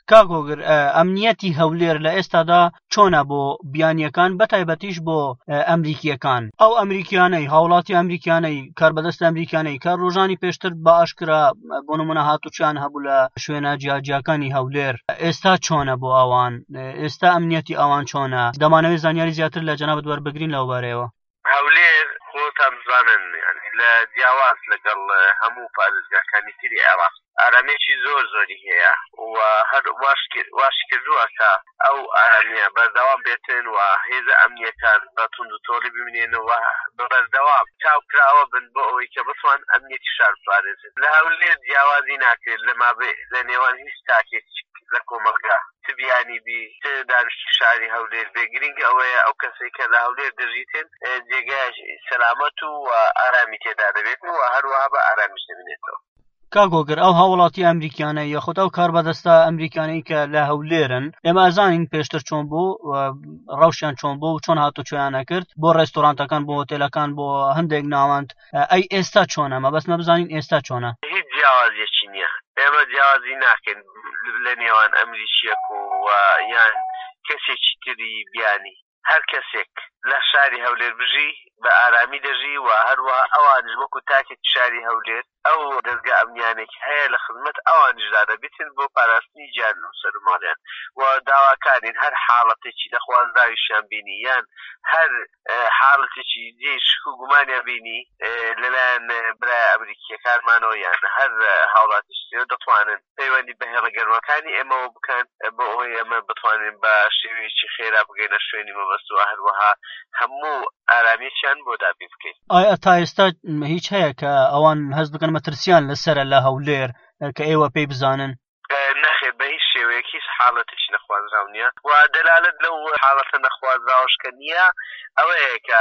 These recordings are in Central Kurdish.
کاکۆگر ئەمنیەتی هەولێر لە ئێستادا چۆنە بۆ بیانیەکان بەتایبەتیش بۆ ئەمریکیەکان ئەو ئەمریکیانەی هاوڵاتی ئەمریکانەی کاربەدەست ئەمریکانەی کار ڕۆژانی پێشتر بە ئاشکرا بۆ نمونە هاتوچیان هەبوو لە شوێنە جیاجیاکانی هەولێر ئێستا چۆنە بۆ ئەوان ئێستا ئەمنیەتی ئەوان چۆنە دەمانەوێت زانیاری زیاتر لە جەنابەت وەربگرین لەو بارەیەوە هەولێر خۆتان بزانن لە جیاواز لەگەڵ هەموو پارێزگاکانی تری عێراق ئارامێکی زۆری هەیە و هەر واش کردووە کە ئەو ئارامیە بەردەوام بێتن و هێزە ئەمنیەکان بە تونند و تۆڵی ببینێنەوە بەردەوام چاوکراوە بن بۆ ئەوەی کە بتوان ئەمنیەتی شار بپارێزن لە هەولێر جیاوازی ناکرێت لە نێوان هیچ تاکێک لە کۆمەلگا تبیانی بی دانیشتی شاری هەولێر بێ گرنگ ئەوەیە ئەو کەسێک کە لە هەولێر دەژیتن جێگای سەلامەت و ئارامی تێدا دەبێتن و هەروەها بە ئارامیش دەبێتەوە کاکۆگر ئەو هاوڵاتی ئەمریکانە یەخود ئەو کاربەدەستە ئەمریکانەی کە لە هەولێرن ئێمە ئەزانین پێشتر چۆن بوو ڕەوشیان چۆن بوو چۆن هاتوچۆیانە کرد بۆ ڕێستۆرانتەکان بۆ هۆتێلەکان بۆ هەندێک ناوەند ئەی ئێستا چۆنە مەبەستمە بزانین ئێستا چۆنە هیچ جیاوازیەکی نییە ئێمە جیاوازی ناکەین لە نێوان ئەمریکیەک و یان کەسێکی تری بیانی هەر کەسێک لە شاری هەولێر بژی بە ئارامی دەژی و هەروە ئەوانش وەکو تاکێک شاری هەولێر ئەو دەستگا ئەمنیانێک هەیە لە خزمەت ئەوانشدا دەبێتن بۆ پاراستنی گیان و سەرماڵیان و داواکارین هەر حاڵەتێکی دەخوازداویشیان بینی یان هەر حاڵەتێکی جێ شک و گومانیان بینی لەلایەن برای ئەمریکیەکانمانەوە یان هەر هاوڵاتیش دەتوانن پەیوەندی بە هێڵەگەرمەکانی ئێمەوە بکەن بۆ ئەوەی ئەمە بتوانین بە شێوەیەکی خێرا بگەینە شوێنی مەبەست و هەروەها هەموو ئارامیشیان بۆ دابی بکەین ئایا تا ئێستا هیچ هەیە کە ئەوان هەست بکەن مەترسیان لەسرە لە هەولێر کە ئێوە پێی بزانن نەخێ بە هیچ شێوەیەک هیچ حاڵەتێکی نەخوازراو نییە و دەلالت لەو حاڵەتە نەخوازراوەشکە نییە ئەوەیە کە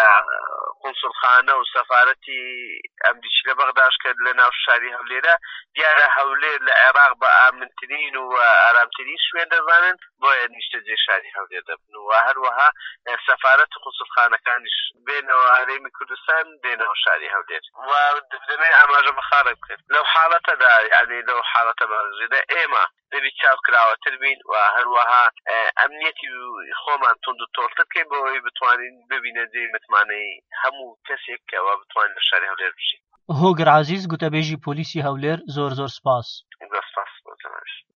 قونسڵخانە و سەفارەتی ئەمریکی لە بەغداش کرد لە ناو شاری هەولێرە دیارە هەولێر لە عێراق بە ئامنترین و ئارامترین شوێن دەزانن بۆیە نیشتە جێ شاری هەولێر دەبن و هەروەها سەفارەت و قونسڵخانەکانیش بێنەوە هەرێمی کوردستان بێنەوە شاری هەولێر و دەبێ ئاماژە بەخارە بکرد لەو حاڵەتەدا یعنی لەو حاڵەتە بەڕێدا ئێمە دەبی چاوکراوەتر بین و هەروەها ئەمنیەتی خۆمان تونند و تۆڵتر بکەین بۆ ئەوەی بتوانین ببینە جێی متمانەی هەموو کەسێک کەەوە بتوانین لە شاری هەولێر بژین هۆگر عەزیز گوتەبێژی پۆلیسی هەولێر زۆر سپاس.